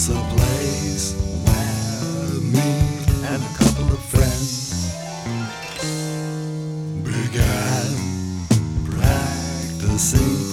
It's a place where me and a couple of friends began practicing